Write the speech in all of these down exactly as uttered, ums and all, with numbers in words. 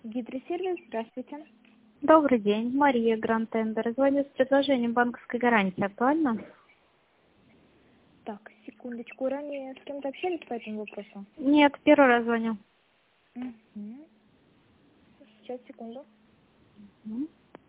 Гидросервис, здравствуйте. Добрый день, Мария, Гранд Тендер. Звоню с предложением банковской гарантии. Актуально? Так, секундочку. Ранее с кем-то общались по этому вопросу? Нет, первый раз звоню. Угу. Сейчас, секунду. Мгм.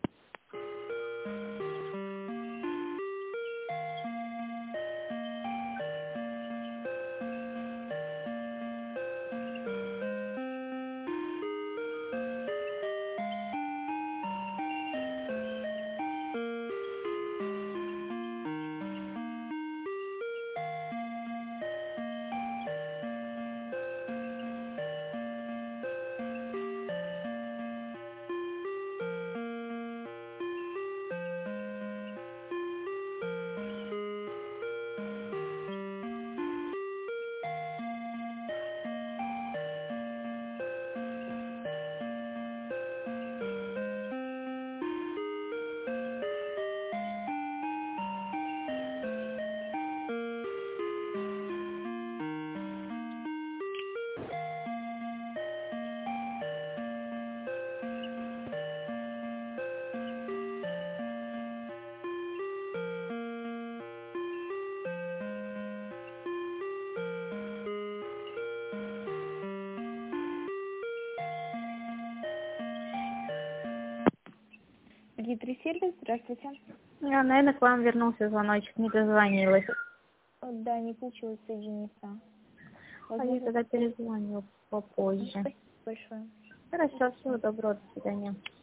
Гидросервис, здравствуйте. Я, наверное, к вам вернулся звоночек, не дозвонилась. О, Да, не получилось соединиться. А я Возможно, тогда перезвоню попозже. спасибо большое. Хорошо, всего доброго, до свидания.